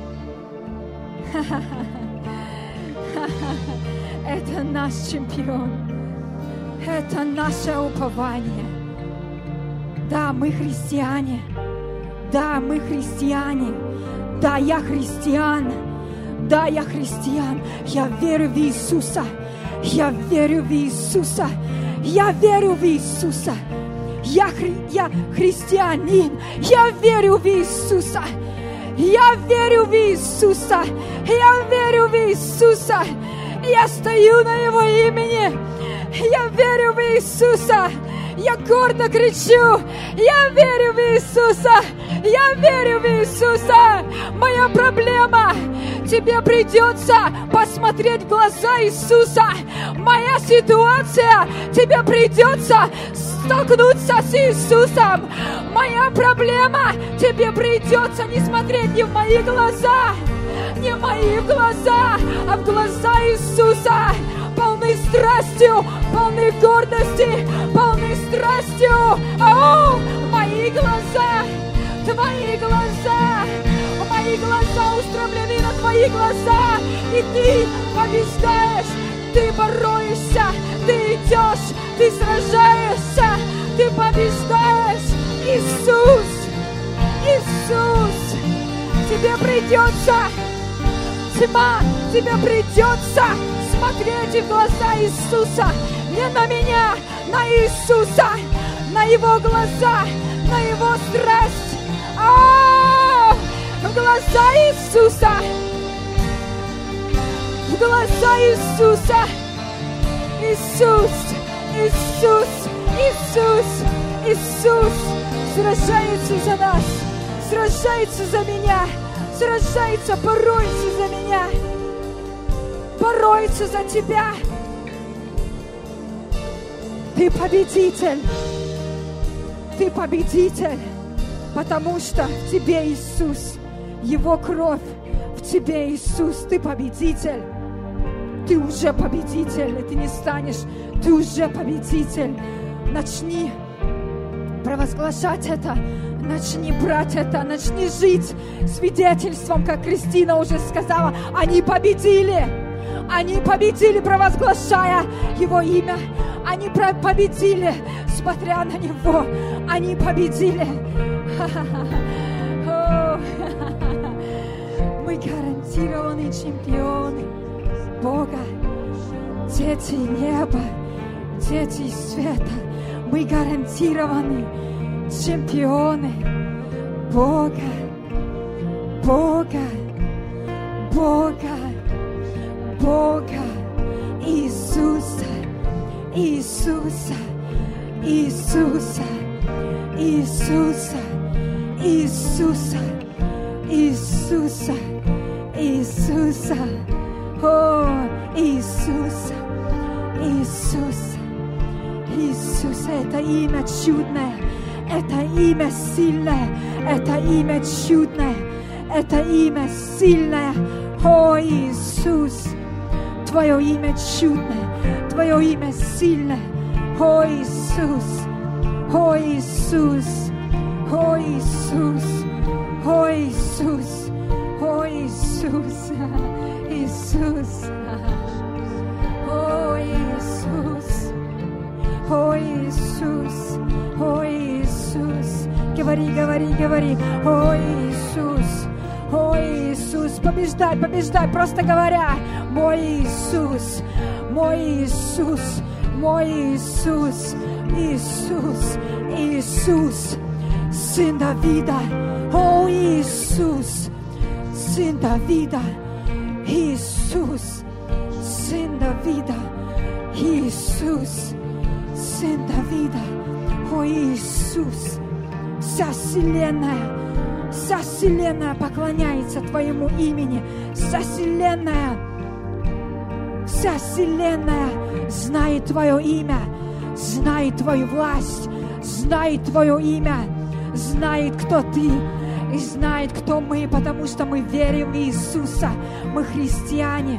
Это наш чемпион, это наше упование. Да, мы христиане, да, мы христиане, да, я христиан. Да, я христиан, я верю в Иисуса, я верю в Иисуса, я верю в Иисуса, я, хри... я христианин, я верю в Иисуса, я верю в Иисуса, я верю в Иисуса, я стою на Его имени, я верю в Иисуса, я гордо кричу, я верю в Иисуса, я верю в Иисуса. Моя проблема, тебе придется посмотреть в глаза Иисуса. Моя ситуация, тебе придется столкнуться с Иисусом. Моя проблема, тебе придется не смотреть не в мои глаза, не в мои глаза, а в глаза Иисуса. Полны страстью, полны гордости, полны страстью. О, мои глаза, твои глаза, мои глаза устремлены на твои глаза, и ты побеждаешь, ты борешься, ты идешь, ты сражаешься, ты побеждаешь. Иисус, Иисус, тебе придется, тьма, тебе придется смотреть в глаза Иисуса, не на меня, на Иисуса, на Его глаза, на Его страсть. А-а-а! В глаза Иисуса, в глаза Иисуса. Иисус, Иисус, Иисус, Иисус сражается за нас, сражается за меня, сражается, борется за меня, борется за тебя. Ты победитель, ты победитель, потому что в тебе Иисус, Его кровь в тебе Иисус, ты победитель. Ты уже победитель, и ты не станешь, ты уже победитель. Начни провозглашать это начни брать это, начни жить свидетельством, как Кристина уже сказала. Они победили. Они победили, провозглашая Его имя. Они победили, смотря на Него. Они победили. Мы гарантированные чемпионы Бога. Дети неба, дети света. Мы гарантированы чемпионы Бога. Бога. Бога. Бога, Иисуса, Иисуса, Иисуса, Иисуса, Иисуса, Иисуса, Иисуса, о, Иисуса, Иисуса, Иисуса, это имя чудное, это имя сильное, это имя чудное, это имя сильное, о, Иисус. Твое имя чудное, Твое имя сильное, о Иисус, о Иисус, о Иисус, о Иисус, о Иисус, Иисус, о Иисус, о Иисус, о Иисус, говори, говори, говори, о Иисус. О, Иисус, побеждай, побеждай, просто говоря, мой Иисус, мой Иисус, мой Иисус, Иисус, Иисус, Сын Давида, о, Иисус, Сын Давида, Иисус, Сын Давида, Иисус, Сын Давида, о, Иисус, вся вселенная, вся вселенная поклоняется Твоему имени. Вся вселенная, вся вселенная знает Твое имя, знает Твою власть, знает Твое имя, знает, кто Ты и знает, кто мы, потому что мы верим в Иисуса. Мы христиане.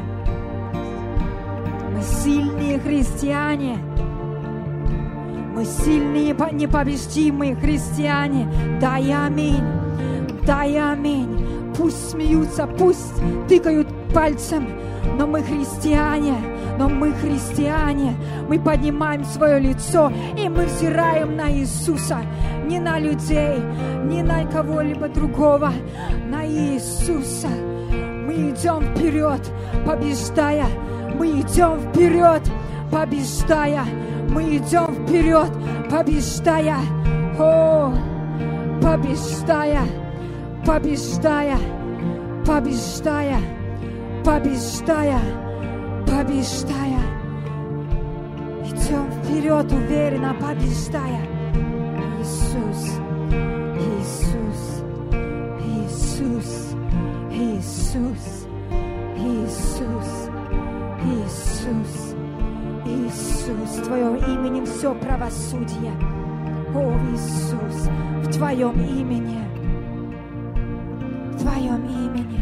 Мы сильные христиане. Мы сильные, непобедимые христиане. Да и аминь. Да и аминь. Пусть смеются, пусть тыкают пальцем, но мы христиане, но мы христиане. Мы поднимаем свое лицо, и мы взираем на Иисуса. Не на людей, не на кого-либо другого, на Иисуса. Мы идем вперед, побеждая. Мы идем вперед, побеждая. Мы идем вперед, побеждая. О, побеждая. Побеждая, побеждая, побеждая, побеждая. Идем вперед уверенно, побеждая. Иисус, Иисус, Иисус, Иисус, Иисус, Иисус, Иисус. В Твоем имени все правосудие. О, Иисус, в Твоем имени. В Твоем имени.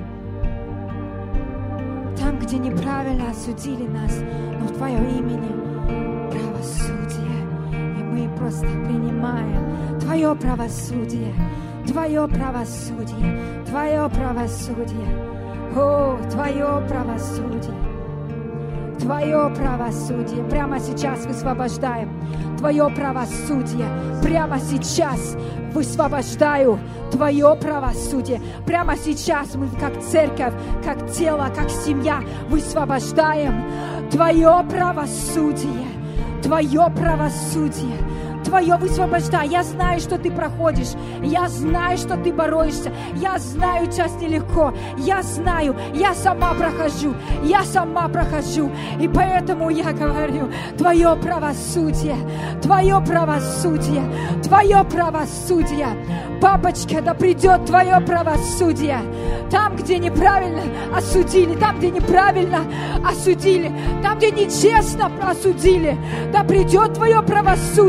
Там, где неправильно осудили нас, но в Твоем имени правосудие. И мы просто принимаем Твое правосудие, Твое правосудие, Твое правосудие. О, Твое правосудие. Твое правосудие. Прямо сейчас высвобождаем Твое правосудие. Прямо сейчас высвобождаю Твое правосудие. Прямо сейчас мы, как церковь, как тело, как семья, высвобождаем Твое правосудие. Твое правосудие. Твое высвобождай. Я знаю, что ты проходишь. Я знаю, что ты борешься. Я знаю, часто нелегко. Я знаю, я сама прохожу. Я сама прохожу. И поэтому я говорю, Твое правосудие, Твое правосудие, Твое правосудие. Папочка, да придет Твое правосудие. Там, где неправильно осудили, там, где неправильно осудили, там, где нечестно осудили, да придет Твое правосудие.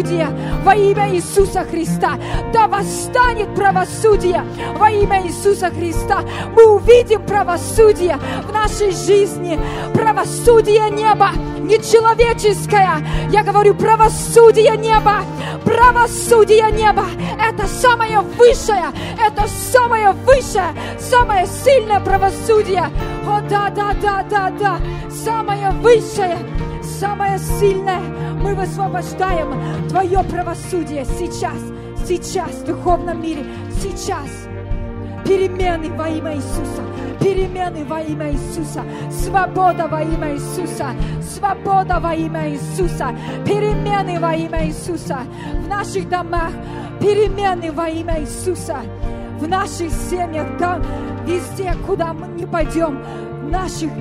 во имя Иисуса Христа. Да восстанет правосудие во имя Иисуса Христа. Мы увидим правосудие в нашей жизни. Правосудие неба, не человеческое. Я говорю, правосудие неба. Правосудие неба. Это самое высшее. Это самое высшее, самое сильное правосудие. О, да, да, да, да, да. Самое высшее, самое сильное. Мы высвобождаем Твое правосудие сейчас, сейчас в духовном мире, сейчас. Перемены во имя Иисуса. Перемены во имя Иисуса. Свобода во имя Иисуса. Свобода во имя Иисуса. Перемены во имя Иисуса. В наших домах перемены во имя Иисуса. В наших семьях, там, везде, куда мы не пойдем, в наших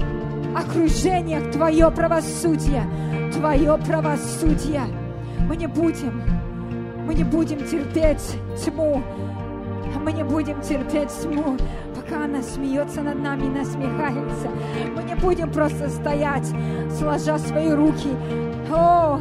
окружениях Твое правосудие. Твое правосудие. Мы не будем, мы не будем терпеть тьму. Мы не будем терпеть тьму, пока она смеется над нами и насмехается. Мы не будем просто стоять, сложа свои руки. О,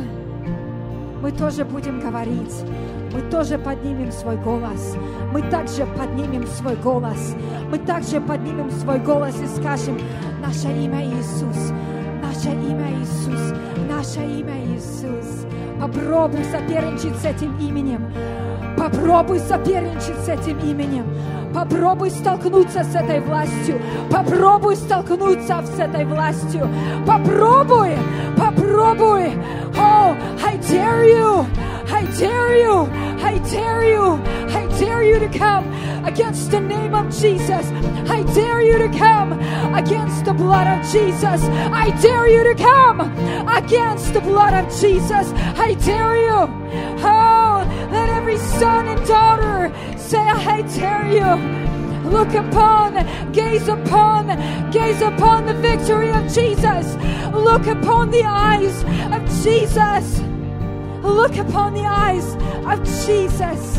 мы тоже будем говорить. Мы тоже поднимем свой голос. Мы также поднимем свой голос. Мы также поднимем свой голос и скажем: наше имя Иисус. Наше имя Иисус. Наше имя Иисус. Попробуй соперничать с этим именем. Попробуй соперничать с этим именем. Попробуй столкнуться с этой властью. Попробуй столкнуться с этой властью. Попробуй. Попробуй. Oh, I dare you. I dare you. I dare you. I dare you to come against the name of Jesus. I dare you to come against the blood of Jesus. I dare you to come against the blood of Jesus. I dare you. Oh, let every son and daughter say, I dare you. Look upon, gaze upon, gaze upon the victory of Jesus. Look upon the eyes of Jesus. Look upon the eyes of Jesus.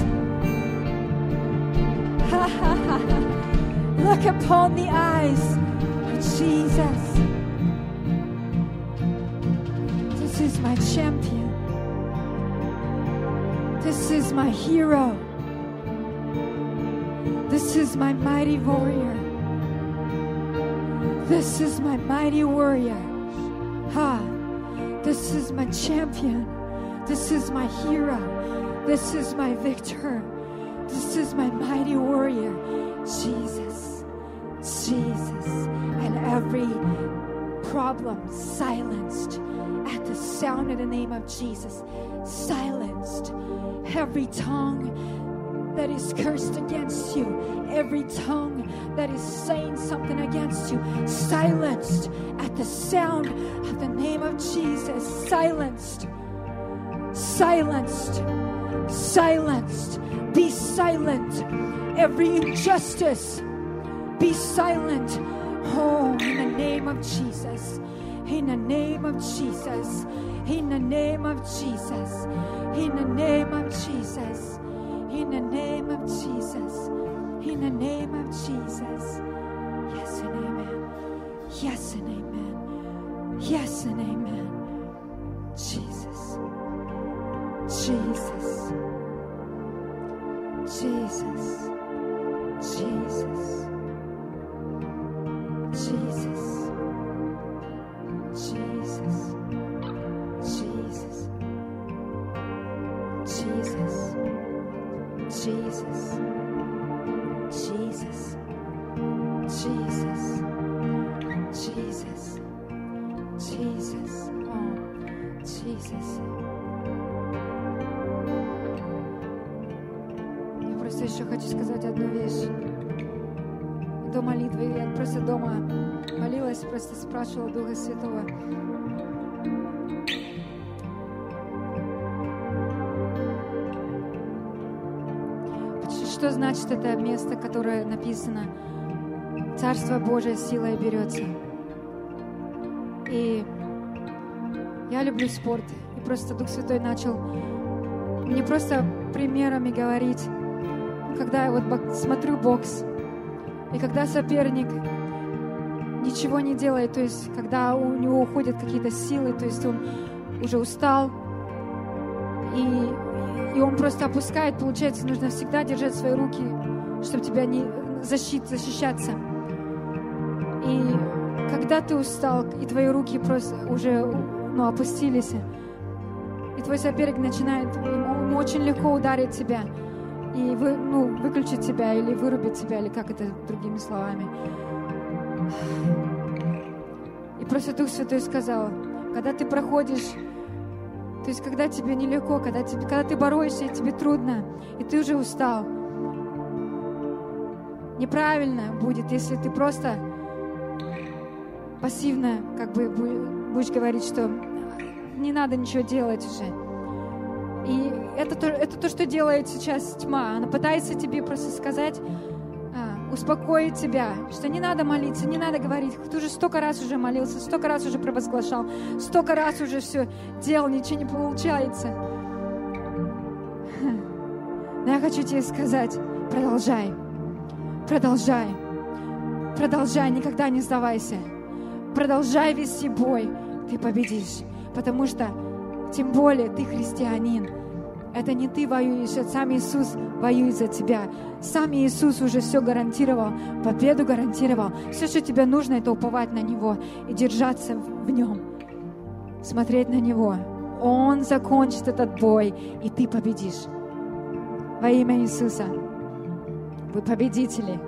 Look upon the eyes of Jesus. This is my champion. This is my hero. This is my mighty warrior. This is my mighty warrior. Ha! This is my champion. This is my hero. This is my victor. This is my mighty warrior. Jesus. Jesus. And every problem silenced at the sound of the name of Jesus. Silenced. Every tongue that is cursed against you, every tongue that is saying something against you, silenced at the sound of the name of Jesus. Silenced. Silenced. Silenced. Be silent. Every injustice, be silent. Oh, in the name of Jesus. In the name of Jesus. In the name of Jesus. In the name of Jesus. In the name of Jesus. In the name of Jesus. Yes and amen. Yes and amen. Yes and amen. Jesus. Jesus. Jesus. Jesus. Jesus. Jesus. Jesus. Jesus. Jesus. Jesus. Jesus. Jesus. Jesus. Oh, Jesus. Я просто еще хочу сказать одну вещь. До молитвы я просто дома молилась, просто спрашивала Духа Святого. Что значит это место, которое написано «Царство Божие силой берется». И я люблю спорт. И просто Дух Святой начал мне просто примерами говорить. Когда я вот смотрю бокс, и когда соперник ничего не делает, то есть когда у него уходят какие-то силы, то есть он уже устал, И, и Он просто опускает. Получается, нужно всегда держать свои руки, чтобы тебя не защит, защищаться. И когда ты устал, и твои руки просто уже ну, опустились, и твой соперник начинает, ему, ему очень легко ударить тебя, и вы, ну, выключить тебя, или вырубить тебя, или как это другими словами. И просто Дух Святой сказал, когда ты проходишь, то есть когда тебе нелегко, когда, тебе, когда ты борешься, и тебе трудно, и ты уже устал, неправильно будет, если ты просто пассивно как бы будешь говорить, что не надо ничего делать уже. И это то, это то, что делает сейчас тьма. Она пытается тебе просто сказать, а, успокоить тебя, что не надо молиться, не надо говорить. Ты уже столько раз уже молился, столько раз уже провозглашал, столько раз уже все делал, ничего не получается. Но я хочу тебе сказать, продолжай, продолжай, продолжай, никогда не сдавайся. Продолжай вести бой, ты победишь. Потому что, тем более, ты христианин. Это не ты воюешь, это сам Иисус воюет за тебя. Сам Иисус уже все гарантировал, победу гарантировал. Все, что тебе нужно, это уповать на Него и держаться в Нем. Смотреть на Него. Он закончит этот бой, и ты победишь. Во имя Иисуса. Вы победители.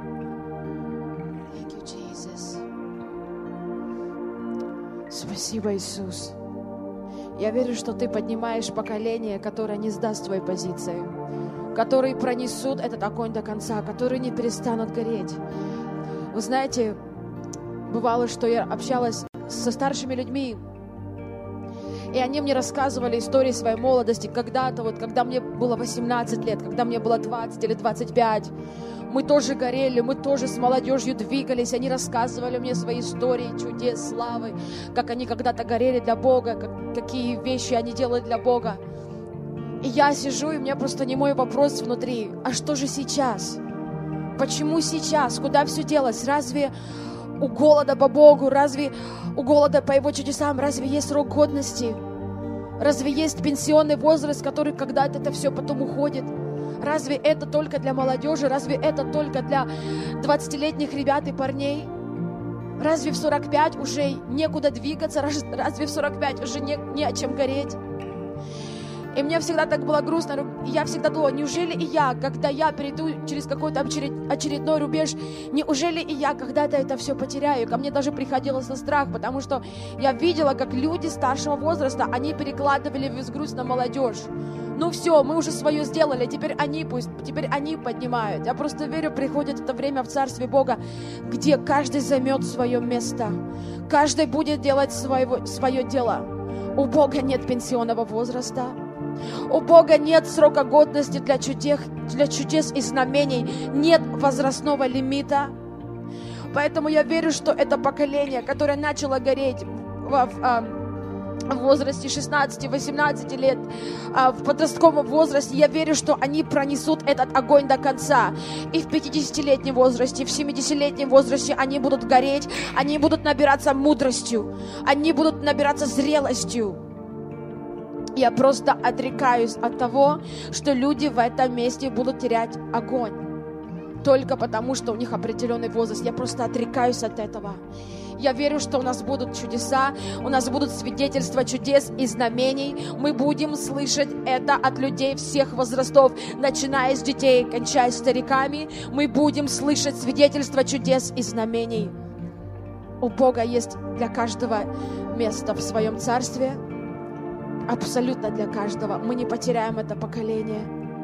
Спасибо, Иисус. Я верю, что Ты поднимаешь поколение, которое не сдаст своей позиции, которые пронесут этот огонь до конца, которые не перестанут гореть. Вы знаете, бывало, что я общалась со старшими людьми, и они мне рассказывали истории своей молодости. Когда-то, вот, когда мне было восемнадцать лет, когда мне было двадцать или двадцать пять, мы тоже горели, мы тоже с молодежью двигались. Они рассказывали мне свои истории, чудес, славы, как они когда-то горели для Бога, как, какие вещи они делали для Бога. И я сижу, и у меня просто не мой вопрос внутри. А что же сейчас? Почему сейчас? Куда все делось? Разве у голода по Богу? Разве у голода по Его чудесам? Разве есть срок годности? Разве есть пенсионный возраст, который когда-то это все потом уходит? Разве это только для молодежи? Разве это только для двадцатилетних ребят и парней? Разве в сорок пять уже некуда двигаться? Разве в сорок пять уже не, не о чем гореть? И мне всегда так было грустно. Я всегда думала, неужели и я, когда я перейду через какой-то очередной рубеж, неужели и я когда-то это все потеряю? Ко мне даже приходилось на страх, потому что я видела, как люди старшего возраста, они перекладывали весь груз на молодежь. Ну все, мы уже свое сделали, теперь они пусть, теперь они поднимают. Я просто верю, приходит это время в Царстве Бога, где каждый займет свое место, каждый будет делать своего, свое дело. У Бога нет пенсионного возраста. У Бога нет срока годности для чудес, для чудес и знамений, нет возрастного лимита. Поэтому я верю, что это поколение, которое начало гореть в, в, в возрасте шестнадцати-восемнадцати лет, в подростковом возрасте, я верю, что они пронесут этот огонь до конца. И в пятидесятилетнем возрасте, в семидесятилетнем возрасте они будут гореть, они будут набираться мудростью, они будут набираться зрелостью. Я просто отрекаюсь от того, что люди в этом месте будут терять огонь только потому, что у них определенный возраст. Я просто отрекаюсь от этого. Я верю, что у нас будут чудеса, у нас будут свидетельства чудес и знамений. Мы будем слышать это от людей всех возрастов, начиная с детей, кончая стариками. Мы будем слышать свидетельства чудес и знамений. У Бога есть для каждого место в своем царстве. Абсолютно для каждого. Мы не потеряем это поколение.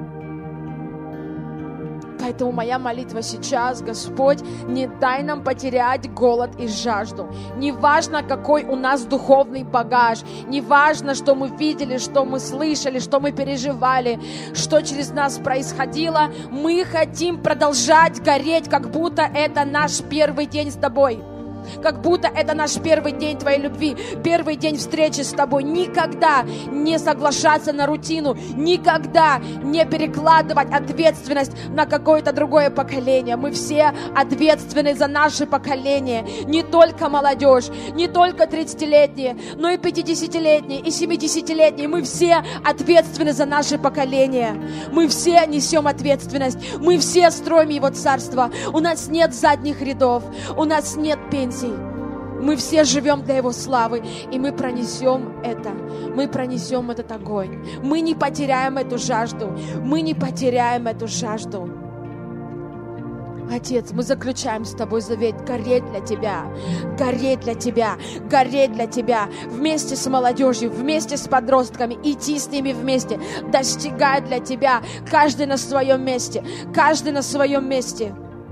Поэтому моя молитва сейчас, Господь, не дай нам потерять голод и жажду. Неважно, какой у нас духовный багаж, неважно, что мы видели, что мы слышали, что мы переживали, что через нас происходило, мы хотим продолжать гореть, как будто это наш первый день с Тобой. как будто это наш первый день Твоей любви, первый день встречи с Тобой. Никогда не соглашаться на рутину, никогда не перекладывать ответственность на какое-то другое поколение. Мы все ответственны за наше поколение, не только молодежь, не только тридцатилетние, но и пятидесятилетние, и семидесятилетние. Мы все ответственны за наше поколение. Мы все несем ответственность. Мы все строим Его Царство. У нас нет задних рядов, у нас нет пенсий. Мы все живем для Его славы, и мы пронесем это. Мы пронесем этот огонь. Мы не потеряем эту жажду. Мы не потеряем эту жажду. Отец, мы заключаем с Тобой завет гореть для Тебя, гореть для Тебя, гореть для Тебя, вместе с молодежью, вместе с подростками, идти с ними вместе, достигать для Тебя, каждый на своем месте, каждый на своем месте.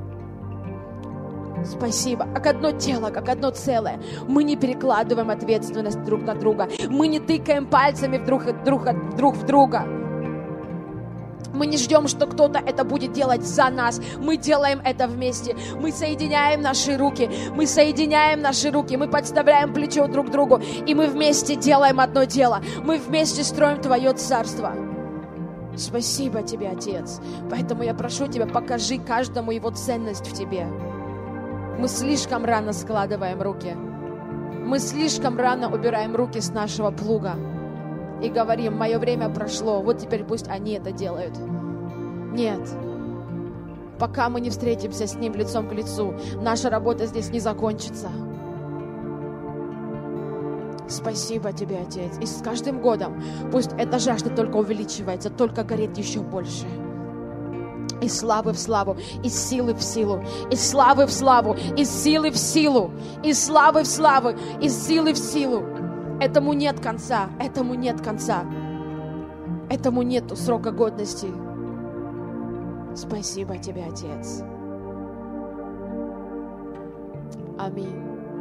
Спасибо. Как одно тело, как одно целое. Мы не перекладываем ответственность друг на друга. Мы не тыкаем пальцами друг, друг, друг в друга. Мы не ждем, что кто-то это будет делать за нас. Мы делаем это вместе. Мы соединяем наши руки. Мы соединяем наши руки. Мы подставляем плечо друг другу. И мы вместе делаем одно дело. Мы вместе строим Твое Царство. Спасибо Тебе, Отец. Поэтому я прошу Тебя, покажи каждому его ценность в Тебе. Мы слишком рано складываем руки. Мы слишком рано убираем руки с нашего плуга. И говорим, мое время прошло, вот теперь пусть они это делают. Нет. Пока мы не встретимся с Ним лицом к лицу, наша работа здесь не закончится. Спасибо Тебе, Отец. И с каждым годом пусть эта жажда только увеличивается, только горит еще больше. Из славы в славу, из силы в силу, из славы в славу, из силы в силу, из славы в славу, из силы в силу. Этому нет конца, этому нет конца. Этому нету срока годности. Спасибо Тебе, Отец. Аминь.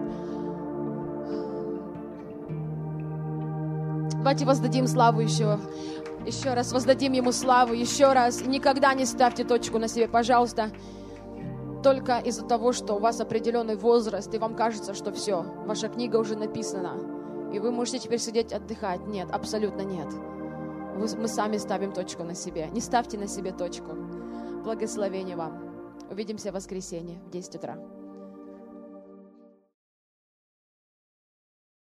Давайте воздадим славу еще. Еще раз воздадим Ему славу, еще раз. И никогда не ставьте точку на себе, пожалуйста. Только из-за того, что у вас определенный возраст, и вам кажется, что все, ваша книга уже написана, и вы можете теперь сидеть отдыхать. Нет, абсолютно нет. Вы, мы сами ставим точку на себе. Не ставьте на себе точку. Благословения вам. Увидимся в воскресенье в десять утра.